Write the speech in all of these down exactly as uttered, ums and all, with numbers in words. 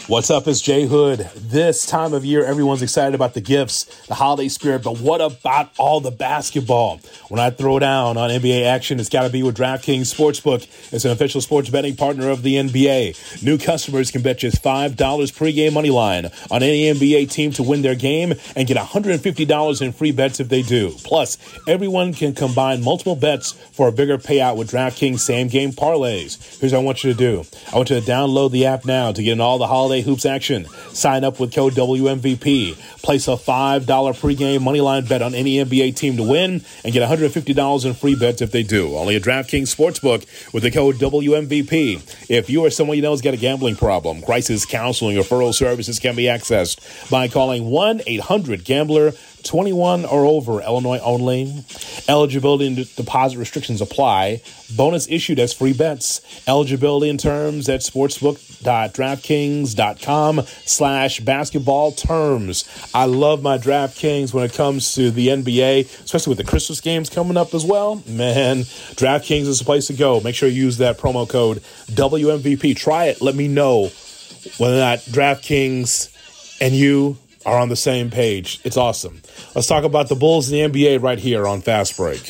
What's up? It's Jay Hood. This time of year, everyone's excited about the gifts, the holiday spirit, but what about all the basketball? When I throw down on N B A action, it's got to be with DraftKings Sportsbook. It's an official sports betting partner of the N B A. New customers can bet just five dollars pregame money line on any N B A team to win their game and get one hundred fifty dollars in free bets if they do. Plus, everyone can combine multiple bets for a bigger payout with DraftKings same-game parlays. Here's what I want you to do. I want you to download the app now to get in all the holiday hoops action. Sign up with code W M V P. Place a five dollars pregame moneyline bet on any N B A team to win and get one hundred fifty dollars in free bets if they do. Only at DraftKings Sportsbook with the code W M V P. If you or someone you know has got a gambling problem, crisis counseling referral services can be accessed by calling one eight hundred gambler. twenty-one or over, Illinois only. Eligibility and deposit restrictions apply. Bonus issued as free bets. Eligibility and terms at sportsbook.draftkings.com slash basketball terms. I love my DraftKings when it comes to the N B A, especially with the Christmas games coming up as well. Man, DraftKings is the place to go. Make sure you use that promo code W M V P. Try it. Let me know whether or not DraftKings and you are on the same page. It's awesome. Let's talk about the Bulls and the N B A right here on Fast Break.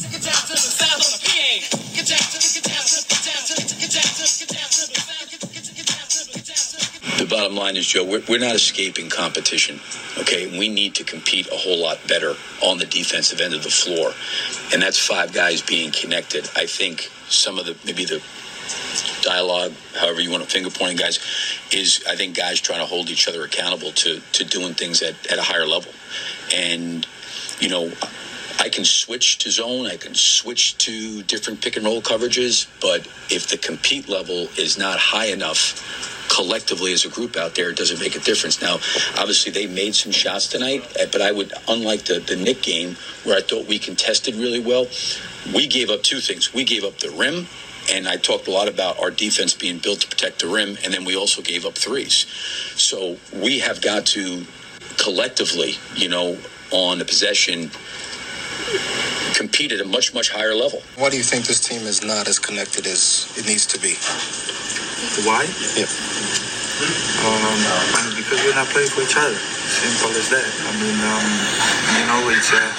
The bottom line is, Joe, we're, we're not escaping competition, okay? We need to compete a whole lot better on the defensive end of the floor, and that's five guys being connected. I think some of the, maybe the dialogue, however you want to finger pointing guys, is I think guys trying to hold each other accountable to to doing things at, at a higher level. And, you know, I can switch to zone, I can switch to different pick and roll coverages, but if the compete level is not high enough collectively as a group out there, it doesn't make a difference. Now, obviously they made some shots tonight, but I would, unlike the, the Knick game where I thought we contested really well, we gave up two things. We gave up the rim, and I talked a lot about our defense being built to protect the rim, and then we also gave up threes. So we have got to collectively, you know, on the possession, compete at a much, much higher level. Why do you think this team is not as connected as it needs to be? Why? Yep. Um, because we're not playing for each other. Simple as that. I mean, um, you know, it's uh,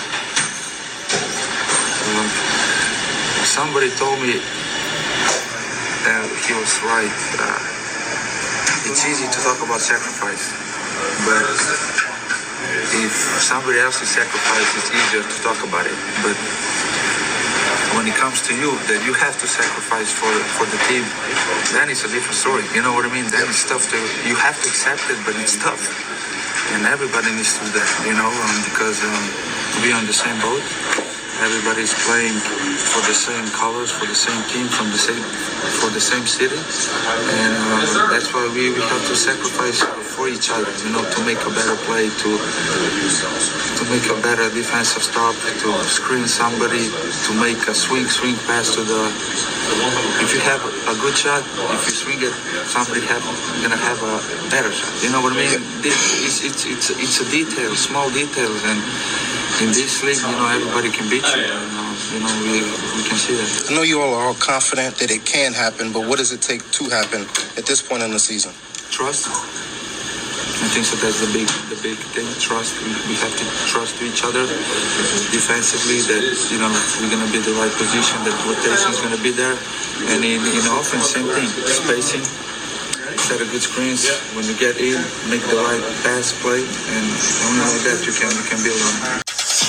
um, somebody told me that he was right. Uh, it's easy to talk about sacrifice, but if somebody else is sacrificed, it's easier to talk about it. But when it comes to you, that you have to sacrifice for for the team, then it's a different story. You know what I mean? Then it's tough to, you have to accept it, but it's tough. And everybody needs to do that, you know, um, because um, to be on the same boat, everybody's playing for the same colors, for the same team, from the same, for the same city. And uh, that's why we, we have to sacrifice for each other, you know, to make a better play, to to make a better defensive stop, to screen somebody, to make a swing, swing pass to the, if you have a good shot, if you swing it, somebody have, gonna have a better shot. You know what I mean? It's, it's, it's, it's a detail, small details, and in this league, you know, everybody can beat you. And, uh, you know, we we can see that. I know you all are all confident that it can happen, but what does it take to happen at this point in the season? Trust. I think so. That's the big, the big thing. Trust. We, we have to trust each other defensively. That, you know, we're gonna be the right position. That rotation is gonna be there. And in in offense, same thing. Spacing. Set a good screens. When you get in, make the right pass play, and only like that you can you can build on.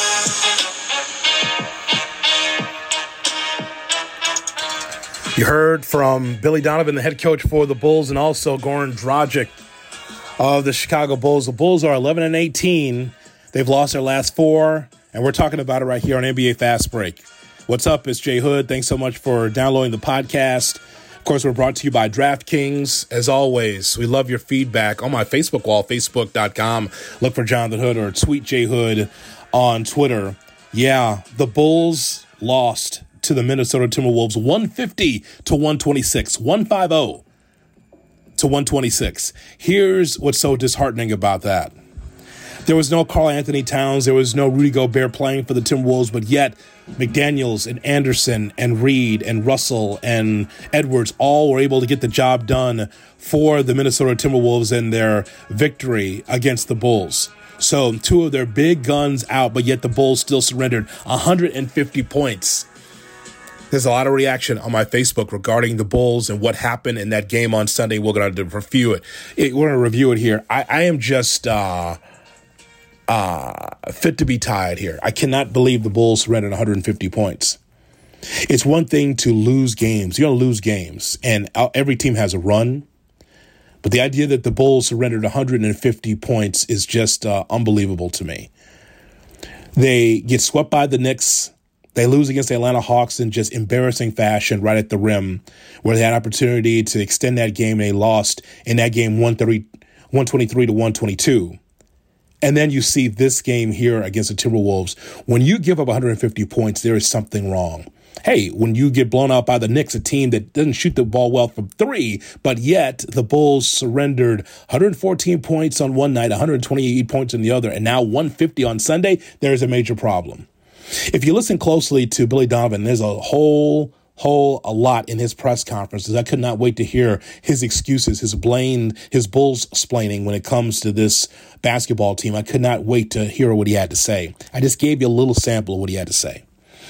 You heard from Billy Donovan, the head coach for the Bulls, and also Goran Dragic of the Chicago Bulls. The Bulls are eleven and eighteen. They've lost their last four, and we're talking about it right here on N B A Fast Break. What's up? It's Jay Hood. Thanks so much for downloading the podcast. Of course, we're brought to you by DraftKings. As always, we love your feedback on my Facebook wall, facebook dot com. Look for Jonathan Hood or tweet Jay Hood on Twitter. Yeah, the Bulls lost to the Minnesota Timberwolves one fifty to one twenty-six, one fifty to one twenty-six. Here's what's so disheartening about that. There was no Karl Anthony Towns. There was no Rudy Gobert playing for the Timberwolves, but yet McDaniels and Anderson and Reed and Russell and Edwards all were able to get the job done for the Minnesota Timberwolves in their victory against the Bulls. So two of their big guns out, but yet the Bulls still surrendered one hundred fifty points. There's a lot of reaction on my Facebook regarding the Bulls and what happened in that game on Sunday. We're going to review it. We're going to review it here. I, I am just uh, uh, fit to be tied here. I cannot believe the Bulls surrendered one hundred fifty points. It's one thing to lose games. You're going to lose games, and every team has a run. But the idea that the Bulls surrendered one hundred fifty points is just uh, unbelievable to me. They get swept by the Knicks. They lose against the Atlanta Hawks in just embarrassing fashion right at the rim, where they had an opportunity to extend that game and they lost in that game one twenty-three to one twenty-two. And then you see this game here against the Timberwolves. When you give up one hundred fifty points, there is something wrong. Hey, when you get blown out by the Knicks, a team that doesn't shoot the ball well from three, but yet the Bulls surrendered one hundred fourteen points on one night, one hundred twenty-eight points on the other, and now one hundred fifty on Sunday, there's a major problem. If you listen closely to Billy Donovan, there's a whole, whole, a lot in his press conferences. I could not wait to hear his excuses, his blame, his Bulls splaining when it comes to this basketball team. I could not wait to hear what he had to say. I just gave you a little sample of what he had to say.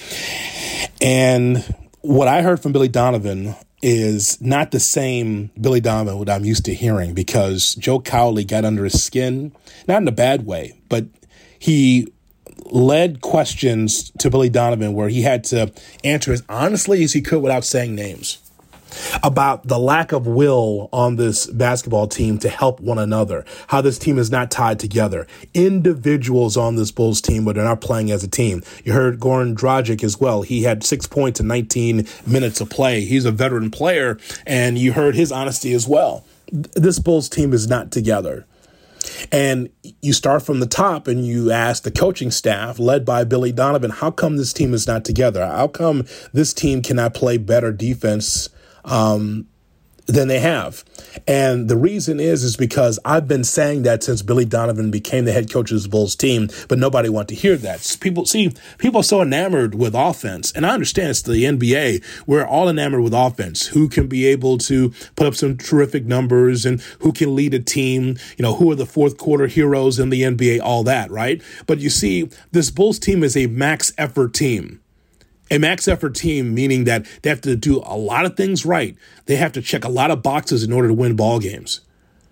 And what I heard from Billy Donovan is not the same Billy Donovan what I'm used to hearing, because Joe Cowley got under his skin, not in a bad way, but he led questions to Billy Donovan where he had to answer as honestly as he could without saying names about the lack of will on this basketball team to help one another, how this team is not tied together. Individuals on this Bulls team, but they're not playing as a team. You heard Goran Dragic as well. He had six points in nineteen minutes of play. He's a veteran player, and you heard his honesty as well. This Bulls team is not together. And you start from the top and you ask the coaching staff led by Billy Donovan, how come this team is not together? How come this team cannot play better defense um, than they have? And the reason is, is because I've been saying that since Billy Donovan became the head coach of the Bulls team, but nobody wanted to hear that. People see, people are so enamored with offense, and I understand it's the N B A. We're all enamored with offense. Who can be able to put up some terrific numbers and who can lead a team? You know, who are the fourth quarter heroes in the N B A? All that, right? But you see, this Bulls team is a max effort team. A max effort team, meaning that they have to do a lot of things right. They have to check a lot of boxes in order to win ball games.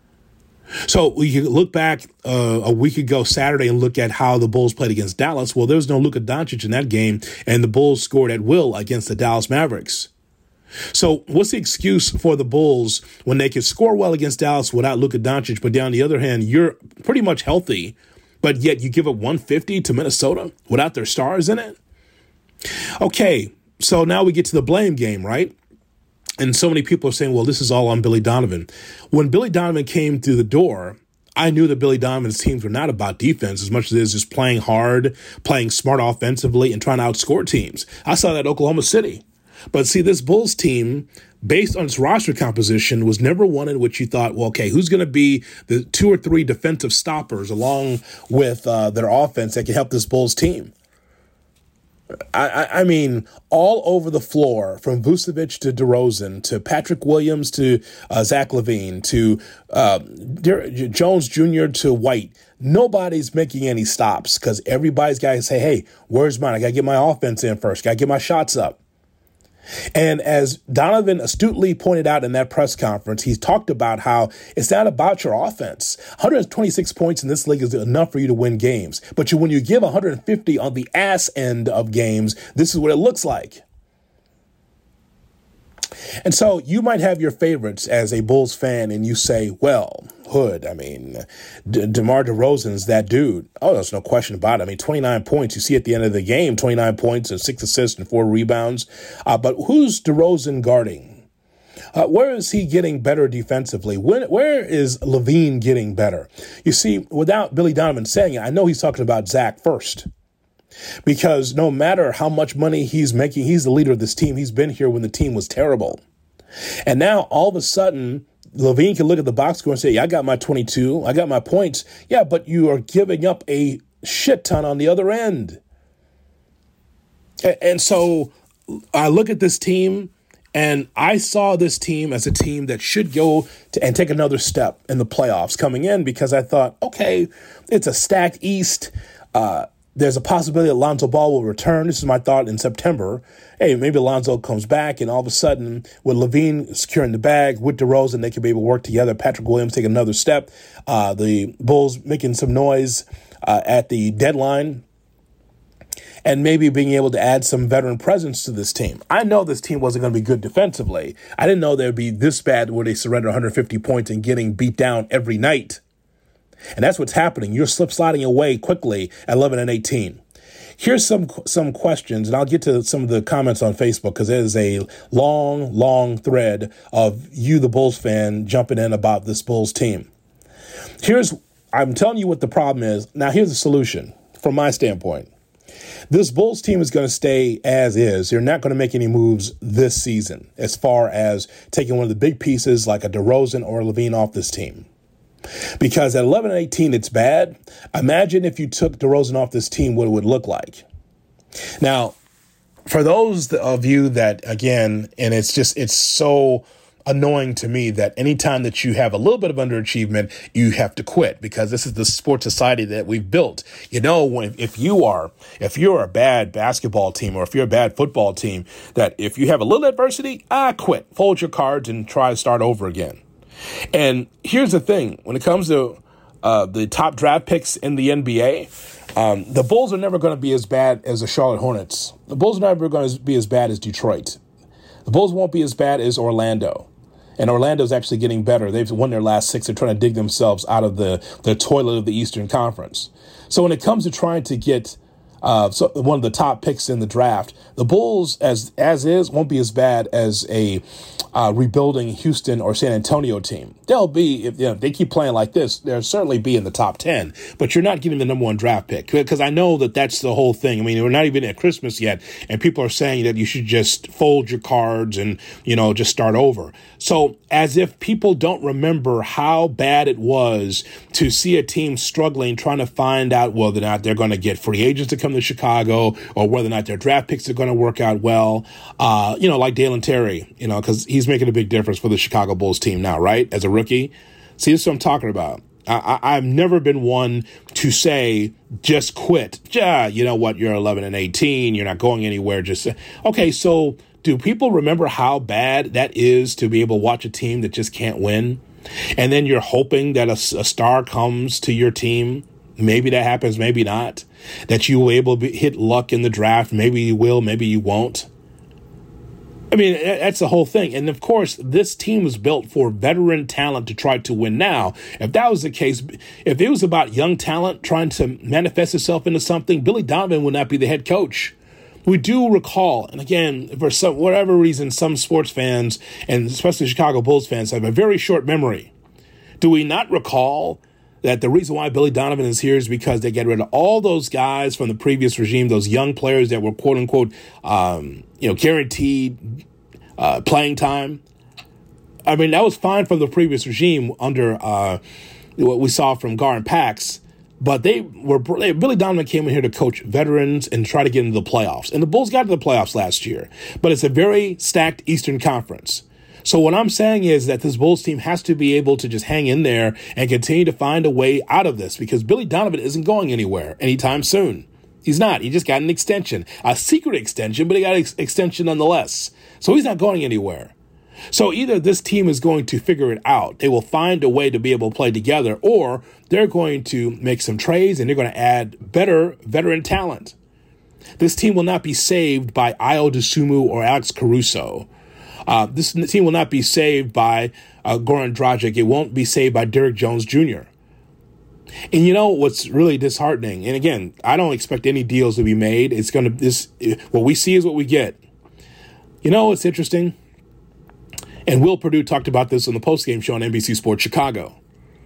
So we can look back uh, a week ago Saturday and look at how the Bulls played against Dallas. Well, there was no Luka Doncic in that game, and the Bulls scored at will against the Dallas Mavericks. So what's the excuse for the Bulls when they can score well against Dallas without Luka Doncic, but on the other hand, you're pretty much healthy, but yet you give up one fifty to Minnesota without their stars in it? Okay, so now we get to the blame game, right? And so many people are saying, well, this is all on Billy Donovan. When Billy Donovan came through the door, I knew that Billy Donovan's teams were not about defense as much as it is just playing hard, playing smart offensively, and trying to outscore teams. I saw that at Oklahoma City. But see, this Bulls team, based on its roster composition, was never one in which you thought, well, okay, who's going to be the two or three defensive stoppers along with uh, their offense that can help this Bulls team? I, I mean, all over the floor, from Vucevic to DeRozan to Patrick Williams to uh, Zach LaVine to uh, De- Jones Junior to White, nobody's making any stops because everybody's got to say, hey, where's mine? I got to get my offense in first. Got to get my shots up. And as Donovan astutely pointed out in that press conference, he's talked about how it's not about your offense. one hundred twenty-six points in this league is enough for you to win games. But you, when you give one hundred fifty on the ass end of games, this is what it looks like. And so you might have your favorites as a Bulls fan, and you say, well, Hood, I mean, De- DeMar DeRozan's that dude. Oh, there's no question about it. I mean, twenty-nine points. You see at the end of the game, twenty-nine points and six assists and four rebounds. Uh, but who's DeRozan guarding? Uh, where is he getting better defensively? When, where is LaVine getting better? You see, without Billy Donovan saying it, I know he's talking about Zach first. Because no matter how much money he's making, he's the leader of this team. He's been here when the team was terrible. And now all of a sudden, LaVine can look at the box score and say, yeah, I got my twenty-two, I got my points. Yeah, but you are giving up a shit ton on the other end. And so I look at this team, and I saw this team as a team that should go to, and take another step in the playoffs coming in, because I thought, okay, it's a stacked East. Uh, there's a possibility that Lonzo Ball will return. This is my thought in September. Hey, maybe Lonzo comes back, and all of a sudden, with LaVine securing the bag, with DeRozan, they could be able to work together. Patrick Williams take another step. Uh, the Bulls making some noise uh, at the deadline, and maybe being able to add some veteran presence to this team. I know this team wasn't going to be good defensively. I didn't know they would be this bad where they surrender one hundred fifty points and getting beat down every night. And that's what's happening. You're slip sliding away quickly at eleven and eighteen. Here's some some questions, and I'll get to some of the comments on Facebook, because it is a long, long thread of you, the Bulls fan, jumping in about this Bulls team. Here's, I'm telling you what the problem is. Now, here's the solution from my standpoint. This Bulls team is going to stay as is. You're not going to make any moves this season as far as taking one of the big pieces like a DeRozan or a LaVine off this team. Because at eleven and eighteen, it's bad. Imagine if you took DeRozan off this team, what it would look like. Now, for those of you that, again, and it's just, it's so annoying to me that anytime that you have a little bit of underachievement, you have to quit, because this is the sports society that we've built. You know, when, if you are, if you're a bad basketball team, or if you're a bad football team, that if you have a little adversity, ah, quit, fold your cards and try to start over again. And here's the thing, when it comes to uh, the top draft picks in the N B A, um, the Bulls are never going to be as bad as the Charlotte Hornets. The Bulls are never going to be as bad as Detroit. The Bulls won't be as bad as Orlando. And Orlando's actually getting better. They've won their last six. They're trying to dig themselves out of the, the toilet of the Eastern Conference. So when it comes to trying to get uh, so one of the top picks in the draft, the Bulls, as as is, won't be as bad as a uh, rebuilding Houston or San Antonio team. They'll be, if, you know, if they keep playing like this, they'll certainly be in the top ten. But you're not getting the number one draft pick, because I know that that's the whole thing. I mean, we're not even at Christmas yet, and people are saying that you should just fold your cards and, you know, just start over. So as if people don't remember how bad it was to see a team struggling, trying to find out whether or not they're going to get free agents to come to Chicago, or whether or not their draft picks are going to work out well. Uh, you know, like Dalen Terry, you know, because he's making a big difference for the Chicago Bulls team now, right? As a rookie. See, this is what I'm talking about. I, I, I've never been one to say, just quit. Yeah, you know what? You're eleven and eighteen. You're not going anywhere. Just okay. So do people remember how bad that is to be able to watch a team that just can't win? And then you're hoping that a, a star comes to your team. Maybe that happens, maybe not. That you will able to be, hit luck in the draft. Maybe you will, maybe you won't. I mean, that's the whole thing. And of course, this team was built for veteran talent to try to win now. If that was the case, if it was about young talent trying to manifest itself into something, Billy Donovan would not be the head coach. We do recall, and again, for some whatever reason, some sports fans, and especially Chicago Bulls fans, have a very short memory. Do we not recall that the reason why Billy Donovan is here is because they get rid of all those guys from the previous regime, those young players that were quote unquote, um, you know, guaranteed uh, playing time? I mean, that was fine from the previous regime under uh, what we saw from Gar and Pax, but they were Billy Donovan came in here to coach veterans and try to get into the playoffs. And the Bulls got to the playoffs last year, but it's a very stacked Eastern Conference. So what I'm saying is that this Bulls team has to be able to just hang in there and continue to find a way out of this, because Billy Donovan isn't going anywhere anytime soon. He's not. He just got an extension, a secret extension, but he got an ex- extension nonetheless. So he's not going anywhere. So either this team is going to figure it out, they will find a way to be able to play together, or they're going to make some trades and they're going to add better veteran talent. This team will not be saved by Ayo Dosunmu or Alex Caruso. Uh, this team will not be saved by uh, Goran Dragic. It won't be saved by Derrick Jones Junior And you know what's really disheartening? And again, I don't expect any deals to be made. It's going to this what we see is what we get. You know what's interesting? And Will Perdue talked about this on the postgame show on N B C Sports Chicago.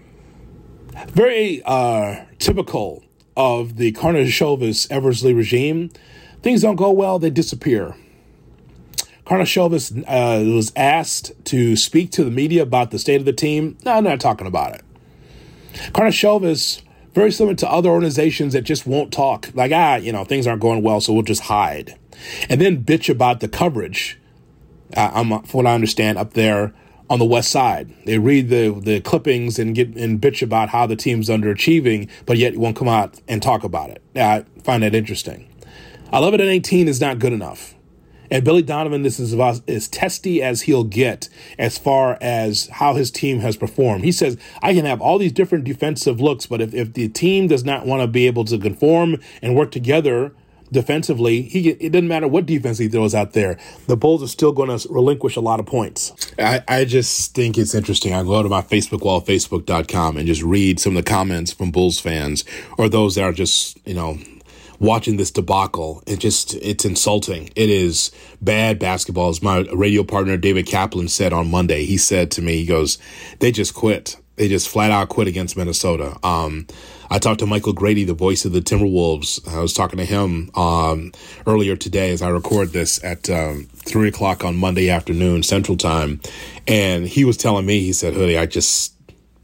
Very uh, typical of the Karnisovas Eversley regime. Things don't go well, they disappear. Karnisovas uh, was asked to speak to the media about the state of the team. No, I'm not talking about it. Karnisovas, very similar to other organizations that just won't talk. Like, ah, you know, things aren't going well, so we'll just hide. And then bitch about the coverage, uh, I'm, from what I understand, up there on the west side. They read the, the clippings and get and bitch about how the team's underachieving, but yet won't come out and talk about it. I find that interesting. eleven and eighteen is not good enough. And Billy Donovan, this is about as testy as he'll get as far as how his team has performed. He says, I can have all these different defensive looks, but if, if the team does not want to be able to conform and work together defensively, he it doesn't matter what defense he throws out there. The Bulls are still going to relinquish a lot of points. I, I just think it's interesting. I go to my Facebook wall, facebook dot com, and just read some of the comments from Bulls fans or those that are just, you know, watching this debacle. It just, it's insulting. It is bad basketball. As my radio partner, David Kaplan, said on Monday, he said to me, he goes, they just quit. They just flat out quit against Minnesota. Um, I talked to Michael Grady, the voice of the Timberwolves. I was talking to him um, earlier today as I record this at um, three o'clock on Monday afternoon Central Time. And he was telling me, he said, Hoodie, I just,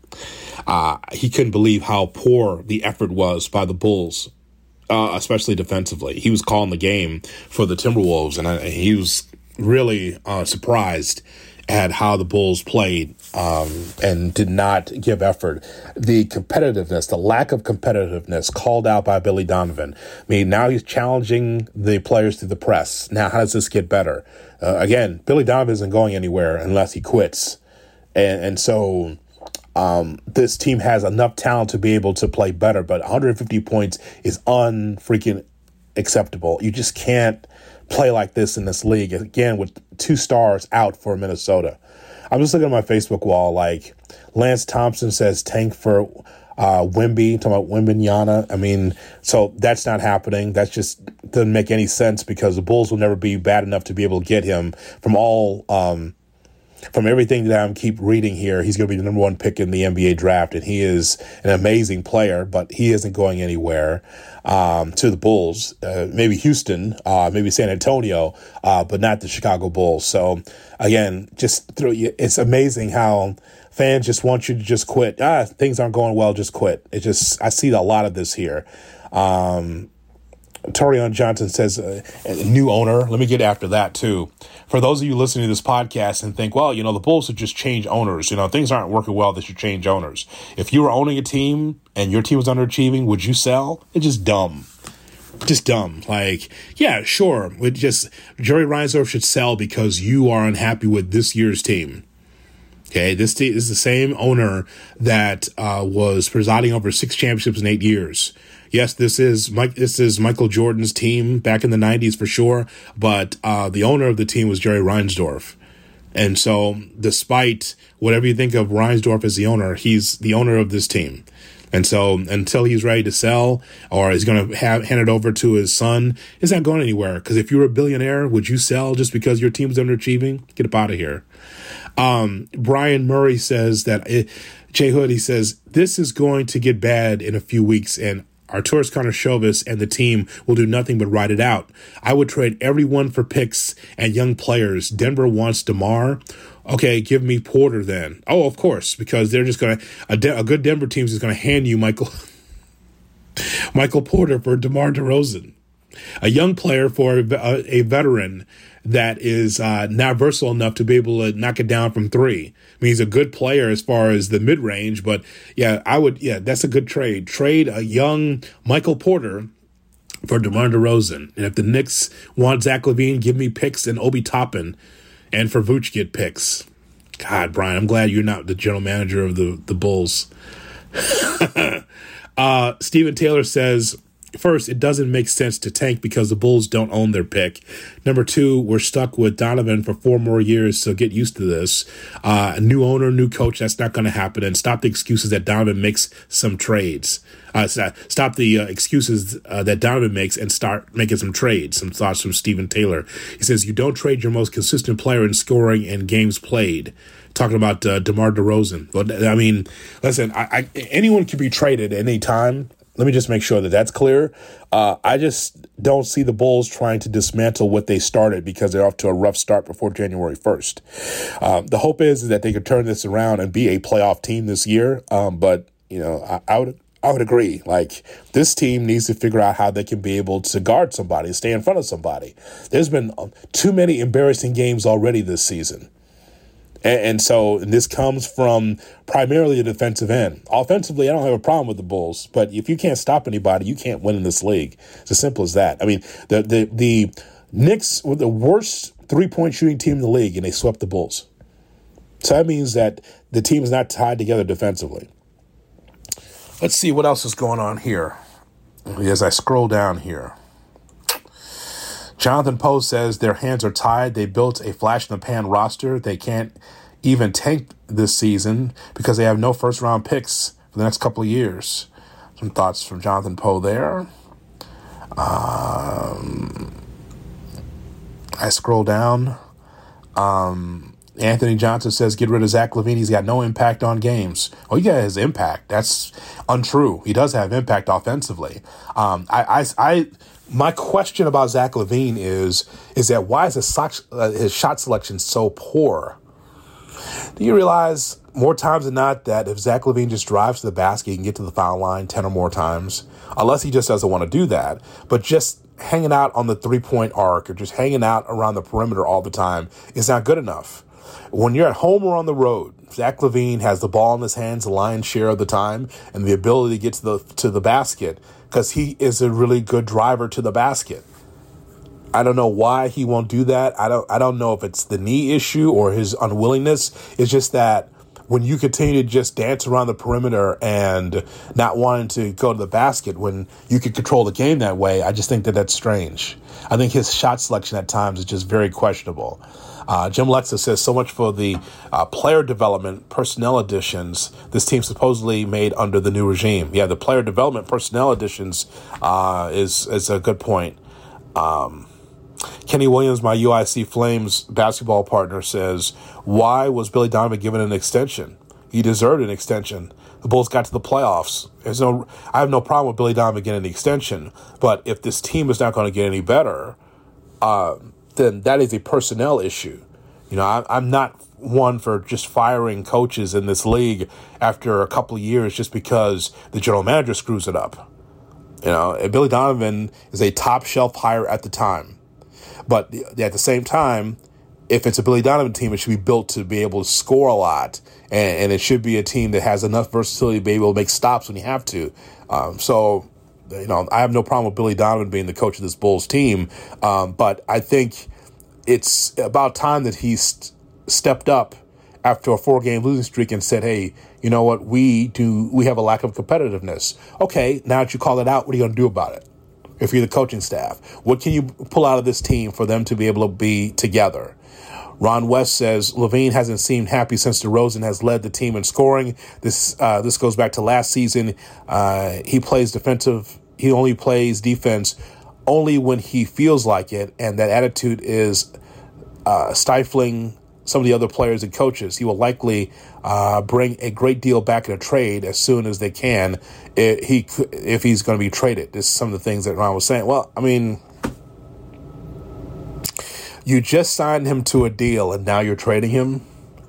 uh, he couldn't believe how poor the effort was by the Bulls. Uh, especially defensively. He was calling the game for the Timberwolves, and, I, and he was really uh, surprised at how the Bulls played um, and did not give effort. The competitiveness, the lack of competitiveness called out by Billy Donovan. I mean, now he's challenging the players through the press. Now, how does this get better? Uh, again, Billy Donovan isn't going anywhere unless he quits. And, and so... Um, this team has enough talent to be able to play better, but one hundred fifty points is unfreaking acceptable. You just can't play like this in this league. Again, with two stars out for Minnesota. I'm just looking at my Facebook wall, like Lance Thompson says tank for uh, Wemby, talking about Wembanyama. I mean, so that's not happening. That just doesn't make any sense because the Bulls will never be bad enough to be able to get him from all um From everything that I keep reading here, he's going to be the number one pick in the N B A draft, and he is an amazing player, but he isn't going anywhere um, to the Bulls. Uh, maybe Houston, uh, maybe San Antonio, uh, but not the Chicago Bulls. So, again, just through, it's amazing how fans just want you to just quit. Ah, things aren't going well, just quit. It just I see a lot of this here. Um Torian Johnson says, uh, new owner. Let me get after that, too. For those of you listening to this podcast and think, well, you know, the Bulls should just change owners. You know, things aren't working well. They should change owners. If you were owning a team and your team was underachieving, would you sell? It's just dumb. Just dumb. Like, yeah, sure. It just Jerry Reinsdorf should sell because you are unhappy with this year's team. Okay, this team is the same owner that uh, was presiding over six championships in eight years. Yes, this is Mike. This is Michael Jordan's team back in the nineties for sure. But uh, the owner of the team was Jerry Reinsdorf, and so despite whatever you think of Reinsdorf as the owner, he's the owner of this team. And so until he's ready to sell or he's going to have hand it over to his son, it's not going anywhere. Because if you're a billionaire, would you sell just because your team's underachieving? Get up out of here. Um, Brian Murray says that it, Jay Hood, he says this is going to get bad in a few weeks, and Arturas Karnisovas and the team will do nothing but ride it out. I would trade everyone for picks and young players. Denver wants DeMar. Okay, give me Porter then. Oh, of course, because they're just going to a, De- a good Denver team is going to hand you Michael Michael Porter for DeMar DeRozan, a young player for a, a veteran that is uh, not versatile enough to be able to knock it down from three. I mean, he's a good player as far as the mid-range, but yeah, I would, yeah, that's a good trade. Trade a young Michael Porter for DeMar DeRozan. And if the Knicks want Zach LaVine, give me picks and Obi Toppin, and for Vooch, get picks. God, Brian, I'm glad you're not the general manager of the, the Bulls. uh, Steven Taylor says, first, it doesn't make sense to tank because the Bulls don't own their pick. Number two, we're stuck with Donovan for four more years, so get used to this. Uh, a new owner, new coach, that's not going to happen. And stop the excuses that Donovan makes some trades. Uh, stop the uh, excuses uh, that Donovan makes and start making some trades. Some thoughts from Steven Taylor. He says, you don't trade your most consistent player in scoring and games played. Talking about uh, DeMar DeRozan. Well, I mean, listen, I, I, anyone can be traded at any time. Let me just make sure that that's clear. Uh, I just don't see the Bulls trying to dismantle what they started because they're off to a rough start before January first. Um, the hope is, is that they could turn this around and be a playoff team this year. Um, but, you know, I, I would I would agree. Like, this team needs to figure out how they can be able to guard somebody, stay in front of somebody. There's been too many embarrassing games already this season. And, and so and this comes from primarily the defensive end. Offensively, I don't have a problem with the Bulls, but if you can't stop anybody, you can't win in this league. It's as simple as that. I mean, the the the Knicks were the worst three-point shooting team in the league, and they swept the Bulls. So that means that the team is not tied together defensively. Let's see what else is going on here as I scroll down here. Jonathan Poe says their hands are tied. They built a flash-in-the-pan roster. They can't even tank this season because they have no first-round picks for the next couple of years. Some thoughts from Jonathan Poe there. Um, I scroll down. Um, Anthony Johnson says, get rid of Zach LaVine. He's got no impact on games. Oh, he got his impact. That's untrue. He does have impact offensively. Um, I, I, I, my question about Zach LaVine is, is that why is his, sock, uh, his shot selection so poor? Do you realize more times than not that if Zach LaVine just drives to the basket, he can get to the foul line ten or more times, unless he just doesn't want to do that. But just hanging out on the three-point arc or just hanging out around the perimeter all the time is not good enough. When you're at home or on the road, Zach LaVine has the ball in his hands the lion's share of the time and the ability to get to the to the basket because he is a really good driver to the basket. I don't know why he won't do that. I don't I don't know if it's the knee issue or his unwillingness. It's just that when you continue to just dance around the perimeter and not wanting to go to the basket when you can control the game that way, I just think that that's strange. I think his shot selection at times is just very questionable. Uh, Jim Lexa says, so much for the uh, player development personnel additions this team supposedly made under the new regime. Yeah, the player development personnel additions uh, is, is a good point. Um, Kenny Williams, my U I C Flames basketball partner, says, why was Billy Donovan given an extension? He deserved an extension. The Bulls got to the playoffs. There's no, I have no problem with Billy Donovan getting an extension, but if this team is not going to get any better, uh, then that is a personnel issue. You know, I, I'm not one for just firing coaches in this league after a couple of years just because the general manager screws it up. You know, Billy Donovan is a top shelf hire at the time. But at the same time, if it's a Billy Donovan team, it should be built to be able to score a lot. And, and it should be a team that has enough versatility to be able to make stops when you have to. Um, so, you know, I have no problem with Billy Donovan being the coach of this Bulls team. Um, but I think it's about time that he st- stepped up after a four-game losing streak and said, hey, you know what, we do we have a lack of competitiveness. Okay, now that you call it out, what are you going to do about it? If you're the coaching staff, what can you pull out of this team for them to be able to be together? Ron West says LaVine hasn't seemed happy since DeRozan has led the team in scoring. This uh, this goes back to last season. Uh, he plays defensive. He only plays defense only when he feels like it, and that attitude is uh, stifling some of the other players and coaches. He will likely uh, bring a great deal back in a trade as soon as they can if, he, if he's going to be traded. This is some of the things that Ron was saying. Well, I mean, you just signed him to a deal and now you're trading him?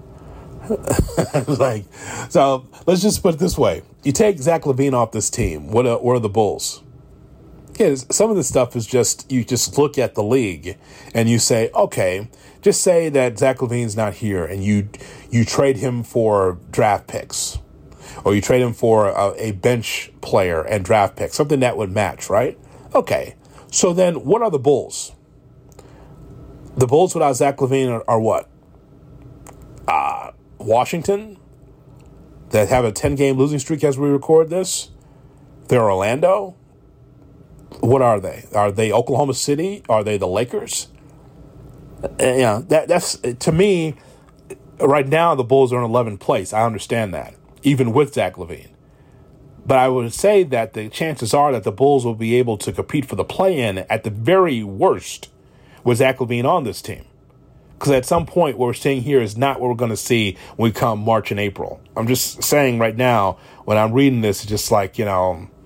like, so let's just put it this way. You take Zach LaVine off this team. What are, what are the Bulls? Yeah, some of this stuff is just, you just look at the league and you say, okay, just say that Zach LaVine's not here and you you trade him for draft picks or you trade him for a, a bench player and draft picks, something that would match, right? Okay, so then what are the Bulls? The Bulls without Zach LaVine are, are what? Uh, Washington, that have a ten-game losing streak as we record this? They're Orlando? What are they? Are they Oklahoma City? Are they the Lakers? Uh, yeah, that that's to me. Right now, the Bulls are in eleventh place. I understand that, even with Zach LaVine. But I would say that the chances are that the Bulls will be able to compete for the play-in at the very worst with Zach LaVine on this team. Because at some point, what we're seeing here is not what we're going to see when we come March and April. I'm just saying right now, when I'm reading this, it's just like, you know,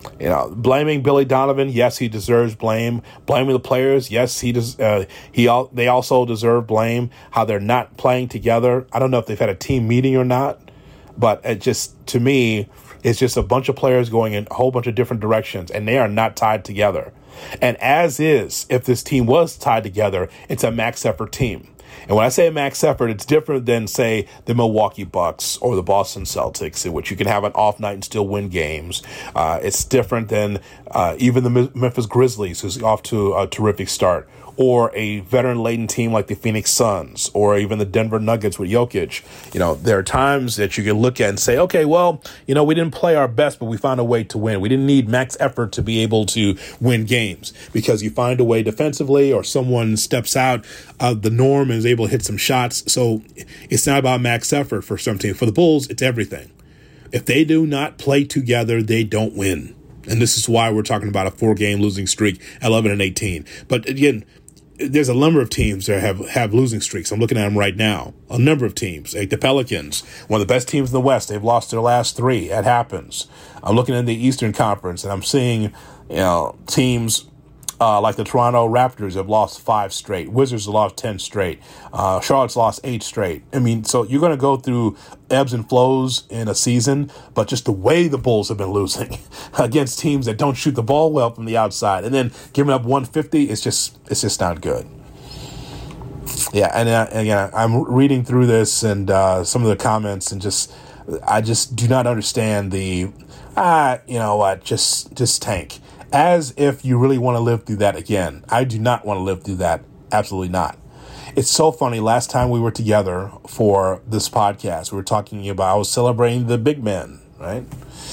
You know, blaming Billy Donovan, yes, he deserves blame. Blaming the players, yes, he does. Uh, he all they also deserve blame. How they're not playing together. I don't know if they've had a team meeting or not, but it just to me, it's just a bunch of players going in a whole bunch of different directions, and they are not tied together. And as is, if this team was tied together, it's a max effort team. And when I say max effort, it's different than, say, the Milwaukee Bucks or the Boston Celtics, in which you can have an off night and still win games. Uh, it's different than uh, even the Memphis Grizzlies, who's off to a terrific start, or a veteran-laden team like the Phoenix Suns, or even the Denver Nuggets with Jokic. You know, there are times that you can look at and say, okay, well, you know, we didn't play our best, but we found a way to win. We didn't need max effort to be able to win games, because you find a way defensively, or someone steps out of the norm and is able to hit some shots. So it's not about max effort for some teams. For the Bulls, it's everything. If they do not play together, they don't win. And this is why we're talking about a four-game losing streak, eleven and eighteen. But again, there's a number of teams that have, have losing streaks. I'm looking at them right now. A number of teams, like the Pelicans, one of the best teams in the West. They've lost their last three. It happens. I'm looking in the Eastern Conference, and I'm seeing, you know, teams uh, like the Toronto Raptors have lost five straight. Wizards have lost ten straight. Uh, Charlotte's lost eight straight. I mean, so you're going to go through ebbs and flows in a season, but just the way the Bulls have been losing against teams that don't shoot the ball well from the outside, and then giving up one fifty, it's just it's just not good. Yeah, and uh, again, I'm reading through this and uh, some of the comments, and just I just do not understand the ah, you know what, just just tank. As if you really want to live through that again. I do not want to live through that. Absolutely not. It's so funny. Last time we were together for this podcast, we were talking about, I was celebrating the big men, right?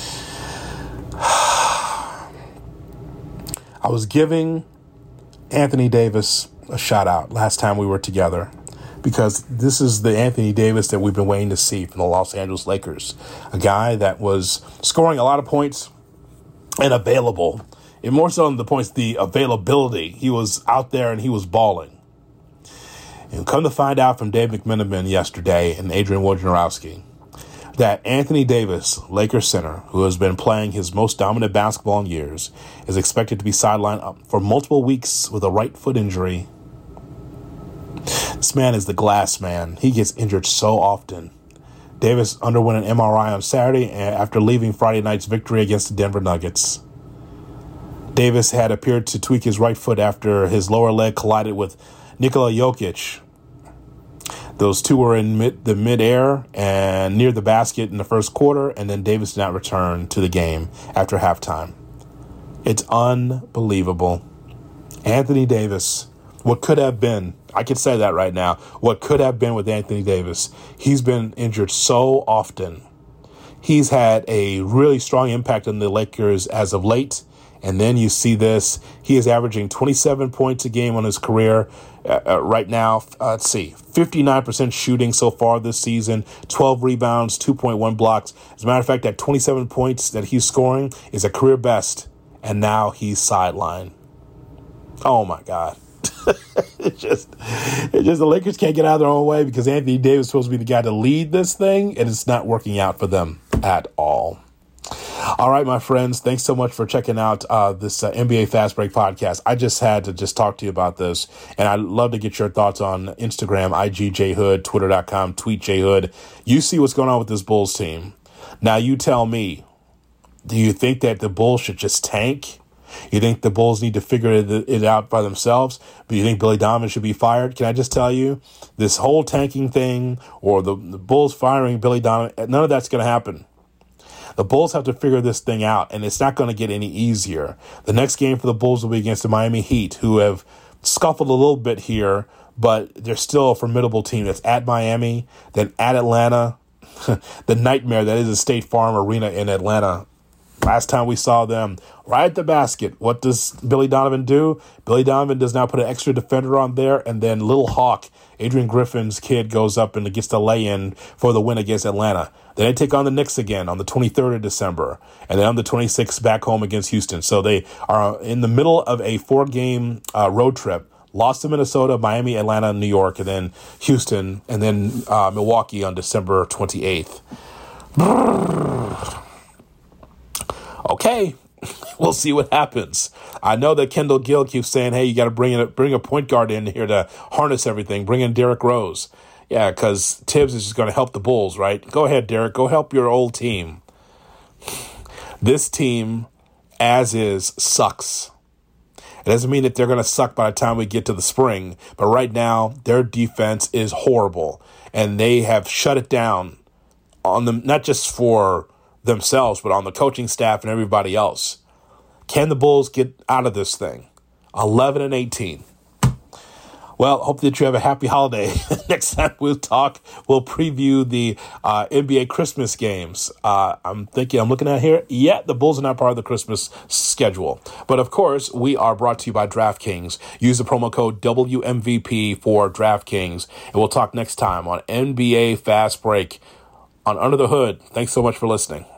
I was giving Anthony Davis a shout out last time we were together, because this is the Anthony Davis that we've been waiting to see from the Los Angeles Lakers. A guy that was scoring a lot of points and available. And more so than the points, the availability. He was out there and he was balling. And come to find out from Dave McMenamin yesterday and Adrian Wojnarowski that Anthony Davis, Lakers center, who has been playing his most dominant basketball in years, is expected to be sidelined for multiple weeks with a right foot injury. This man is the glass man. He gets injured so often. Davis underwent an M R I on Saturday after leaving Friday night's victory against the Denver Nuggets. Davis had appeared to tweak his right foot after his lower leg collided with Nikola Jokic. Those two were in mid, the mid-air and near the basket in the first quarter, and then Davis did not return to the game after halftime. It's unbelievable. Anthony Davis, what could have been, I could say that right now, what could have been with Anthony Davis. He's been injured so often. He's had a really strong impact on the Lakers as of late. And then you see this. He is averaging twenty-seven points a game on his career uh, uh, right now. Uh, let's see, fifty-nine percent shooting so far this season, twelve rebounds, two point one blocks. As a matter of fact, that twenty-seven points that he's scoring is a career best. And now he's sidelined. Oh, my God. It just, it just the Lakers can't get out of their own way, because Anthony Davis is supposed to be the guy to lead this thing, and it's not working out for them at all. All right, my friends, thanks so much for checking out uh, this uh, N B A Fast Break podcast. I just had to just talk to you about this, and I'd love to get your thoughts on Instagram, I G J Hood, Twitter dot com, Tweet J Hood. You see what's going on with this Bulls team. Now, you tell me, do you think that the Bulls should just tank? You think the Bulls need to figure it, it out by themselves? But you think Billy Donovan should be fired? Can I just tell you, this whole tanking thing, or the, the Bulls firing Billy Donovan, none of that's going to happen. The Bulls have to figure this thing out, and it's not going to get any easier. The next game for the Bulls will be against the Miami Heat, who have scuffled a little bit here, but they're still a formidable team. That's at Miami, then at Atlanta, the nightmare that is the State Farm Arena in Atlanta. Last time we saw them, right at the basket, what does Billy Donovan do? Billy Donovan does now put an extra defender on there, and then Little Hawk, Adrian Griffin's kid, goes up and gets the lay-in for the win against Atlanta. Then they take on the Knicks again on the twenty-third of December, and then on the twenty-sixth back home against Houston. So they are in the middle of a four-game uh, road trip. Lost to Minnesota, Miami, Atlanta, New York, and then Houston, and then uh, Milwaukee on December twenty-eighth. Okay, We'll see what happens. I know that Kendall Gill keeps saying, hey, you got to bring in, bring a point guard in here to harness everything. Bring in Derrick Rose. Yeah, because Tibbs is just going to help the Bulls, right? Go ahead, Derrick. Go help your old team. This team, as is, sucks. It doesn't mean that they're going to suck by the time we get to the spring, but right now their defense is horrible, and they have shut it down on them, not just for themselves, but on the coaching staff and everybody else. Can the Bulls get out of this thing? eleven and eighteen. Well, hope that you have a happy holiday. Next time we'll talk, we'll preview the uh, N B A Christmas games. Uh, I'm thinking, I'm looking at here. Yeah, the Bulls are not part of the Christmas schedule. But of course, we are brought to you by DraftKings. Use the promo code W M V P for DraftKings. And we'll talk next time on N B A Fast Break on Under the Hood. Thanks so much for listening.